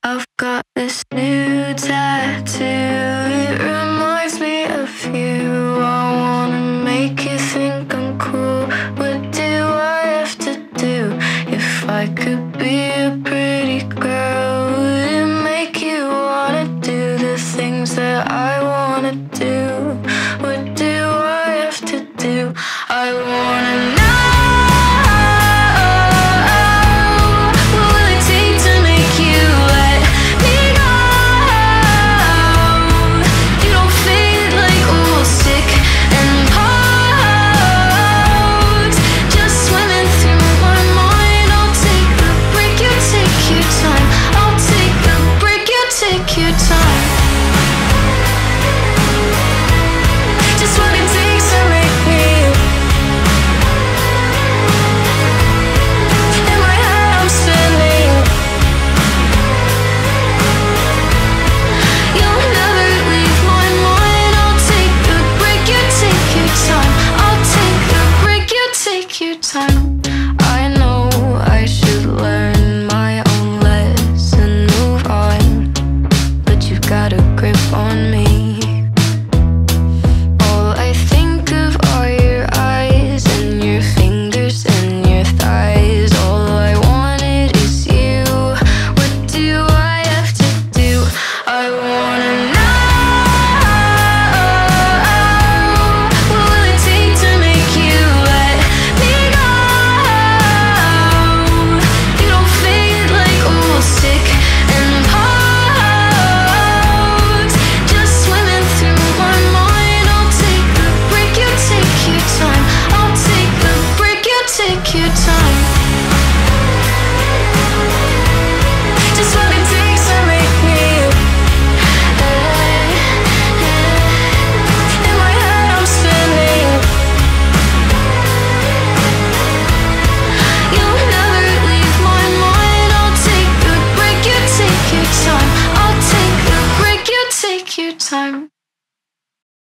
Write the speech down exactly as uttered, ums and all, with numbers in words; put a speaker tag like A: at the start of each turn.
A: I've got this new tattoo. It reminds me of you. I wanna make you think I'm cool. What do I have to do? If I could be a pretty girl, would it make you wanna do the things that I wanna do? What do I have to do? I wanna know. Time. I know I should learn my own lesson, move on, but you've got a grip on me. All I think of are your eyes and your fingers and your thighs. All I wanted is you. What do I have to do? I wanna know. Time.